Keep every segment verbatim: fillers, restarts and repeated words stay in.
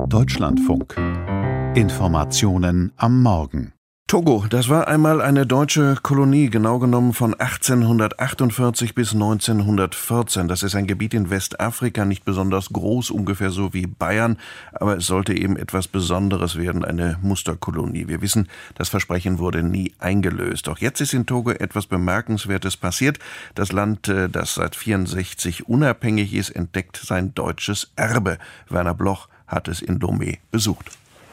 Deutschlandfunk. Informationen am Morgen. Togo, das war einmal eine deutsche Kolonie, genau genommen von achtzehnhundertachtundvierzig bis neunzehnhundertvierzehn. Das ist ein Gebiet in Westafrika, nicht besonders groß, ungefähr so wie Bayern, aber es sollte eben etwas Besonderes werden, eine Musterkolonie. Wir wissen, das Versprechen wurde nie eingelöst. Doch jetzt ist in Togo etwas Bemerkenswertes passiert. Das Land, das seit vierundsechzig unabhängig ist, entdeckt sein deutsches Erbe. Werner Bloch hat es in Lomé besucht.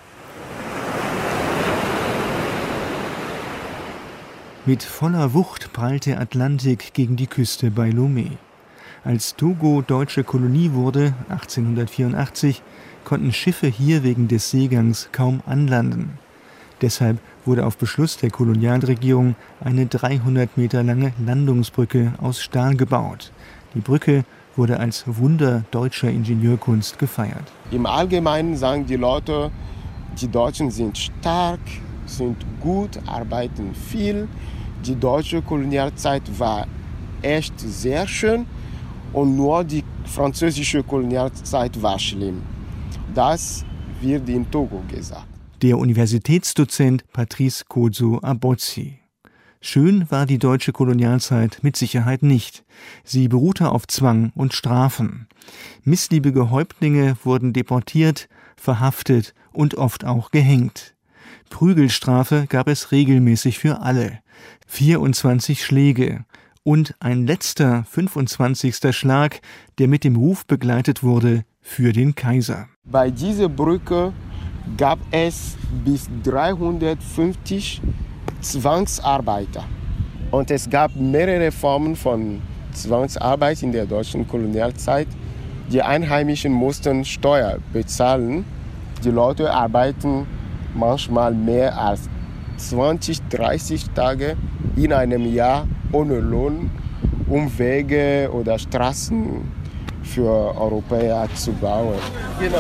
Mit voller Wucht prallt der Atlantik gegen die Küste bei Lomé. Als Togo deutsche Kolonie wurde, achtzehnhundertvierundachtzig, konnten Schiffe hier wegen des Seegangs kaum anlanden. Deshalb wurde auf Beschluss der Kolonialregierung eine dreihundert Meter lange Landungsbrücke aus Stahl gebaut. Die Brücke wurde als Wunder deutscher Ingenieurkunst gefeiert. Im Allgemeinen sagen die Leute, die Deutschen sind stark, sind gut, arbeiten viel. Die deutsche Kolonialzeit war echt sehr schön und nur die französische Kolonialzeit war schlimm. Das wird in Togo gesagt. Der Universitätsdozent Patrice Kozo-Abotsi. Schön war die deutsche Kolonialzeit mit Sicherheit nicht. Sie beruhte auf Zwang und Strafen. Missliebige Häuptlinge wurden deportiert, verhaftet und oft auch gehängt. Prügelstrafe gab es regelmäßig für alle. vierundzwanzig Schläge und ein letzter fünfundzwanzigster Schlag, der mit dem Ruf begleitet wurde für den Kaiser. Bei dieser Brücke gab es bis dreihundertfünfzig Zwangsarbeiter. Und es gab mehrere Formen von Zwangsarbeit in der deutschen Kolonialzeit. Die Einheimischen mussten Steuer bezahlen. Die Leute arbeiten manchmal mehr als zwanzig, dreißig Tage in einem Jahr ohne Lohn, um Wege oder Straßen für Europäer zu bauen. Genau.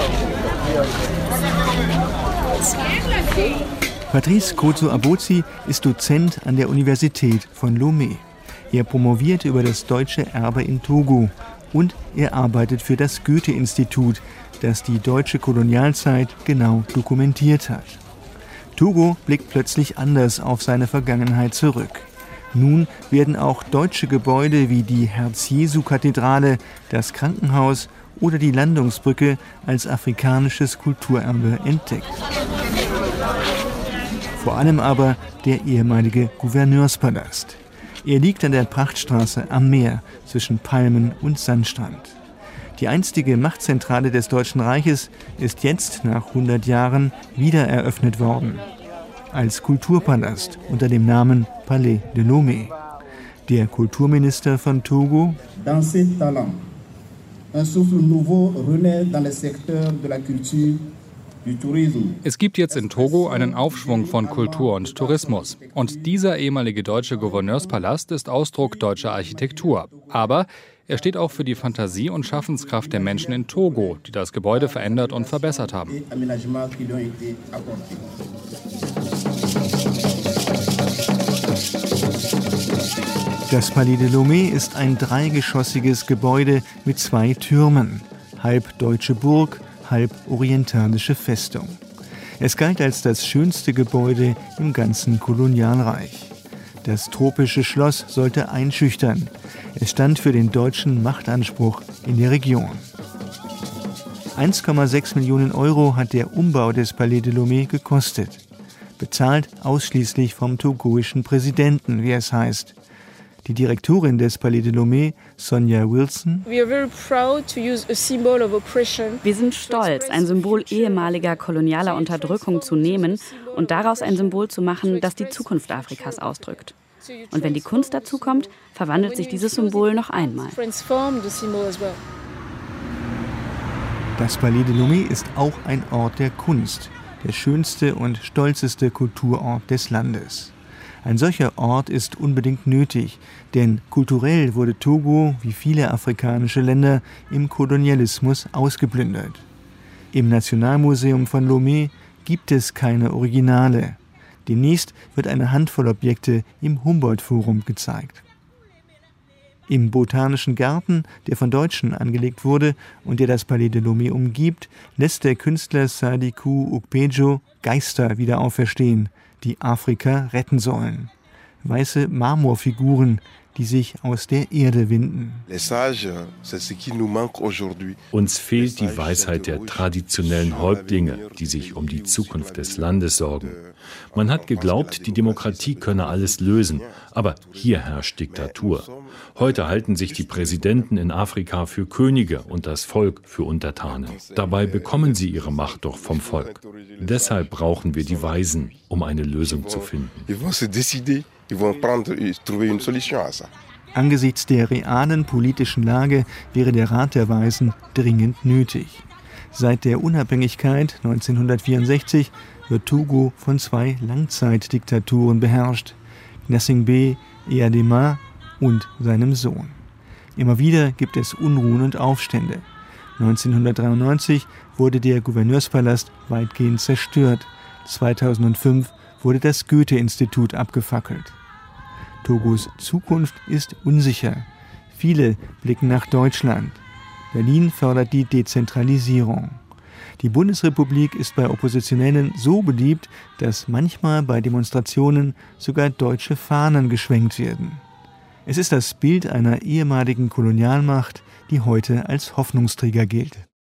Patrice Kozo-Abotsi ist Dozent an der Universität von Lomé. Er promoviert über das deutsche Erbe in Togo und er arbeitet für das Goethe-Institut, das die deutsche Kolonialzeit genau dokumentiert hat. Togo blickt plötzlich anders auf seine Vergangenheit zurück. Nun werden auch deutsche Gebäude wie die Herz-Jesu-Kathedrale, das Krankenhaus oder die Landungsbrücke als afrikanisches Kulturerbe entdeckt. Vor allem aber der ehemalige Gouverneurspalast. Er liegt an der Prachtstraße am Meer zwischen Palmen und Sandstrand. Die einstige Machtzentrale des Deutschen Reiches ist jetzt nach hundert Jahren wieder eröffnet worden. Als Kulturpalast unter dem Namen Palais de Lomé. Der Kulturminister von Togo: Dans ces talents, un souffle nouveau renaît dans le secteur de la culture. Es gibt jetzt in Togo einen Aufschwung von Kultur und Tourismus. Und dieser ehemalige deutsche Gouverneurspalast ist Ausdruck deutscher Architektur. Aber er steht auch für die Fantasie und Schaffenskraft der Menschen in Togo, die das Gebäude verändert und verbessert haben. Das Palais de Lomé ist ein dreigeschossiges Gebäude mit zwei Türmen. Halb deutsche Burg, halb orientalische Festung. Es galt als das schönste Gebäude im ganzen Kolonialreich. Das tropische Schloss sollte einschüchtern. Es stand für den deutschen Machtanspruch in der Region. eins Komma sechs Millionen Euro hat der Umbau des Palais de Lomé gekostet. Bezahlt ausschließlich vom togoischen Präsidenten, wie es heißt. Die Direktorin des Palais de Lomé, Sonja Wilson: Wir sind stolz, ein Symbol ehemaliger kolonialer Unterdrückung zu nehmen und daraus ein Symbol zu machen, das die Zukunft Afrikas ausdrückt. Und wenn die Kunst dazu kommt, verwandelt sich dieses Symbol noch einmal. Das Palais de Lomé ist auch ein Ort der Kunst, der schönste und stolzeste Kulturort des Landes. Ein solcher Ort ist unbedingt nötig, denn kulturell wurde Togo, wie viele afrikanische Länder, im Kolonialismus ausgeplündert. Im Nationalmuseum von Lomé gibt es keine Originale. Demnächst wird eine Handvoll Objekte im Humboldt-Forum gezeigt. Im Botanischen Garten, der von Deutschen angelegt wurde und der das Palais de Lomé umgibt, lässt der Künstler Sadibou Ukpejo Geister wieder auferstehen, die Afrika retten sollen. Weiße Marmorfiguren, die sich aus der Erde winden. Uns fehlt die Weisheit der traditionellen Häuptlinge, die sich um die Zukunft des Landes sorgen. Man hat geglaubt, die Demokratie könne alles lösen, aber hier herrscht Diktatur. Heute halten sich die Präsidenten in Afrika für Könige und das Volk für Untertane. Dabei bekommen sie ihre Macht doch vom Volk. Deshalb brauchen wir die Weisen, um eine Lösung zu finden. Angesichts der realen politischen Lage wäre der Rat der Weisen dringend nötig. Seit der Unabhängigkeit neunzehnhundertvierundsechzig wird Togo von zwei Langzeitdiktaturen beherrscht: Gnassingbé Eyadema und seinem Sohn. Immer wieder gibt es Unruhen und Aufstände. neunzehnhundertdreiundneunzig wurde der Gouverneurspalast weitgehend zerstört. zweitausendfünf wurde das Goethe-Institut abgefackelt. Togos Zukunft ist unsicher. Viele blicken nach Deutschland. Berlin fördert die Dezentralisierung. Die Bundesrepublik ist bei Oppositionellen so beliebt, dass manchmal bei Demonstrationen sogar deutsche Fahnen geschwenkt werden. Es ist das Bild einer ehemaligen Kolonialmacht, die heute als Hoffnungsträger gilt.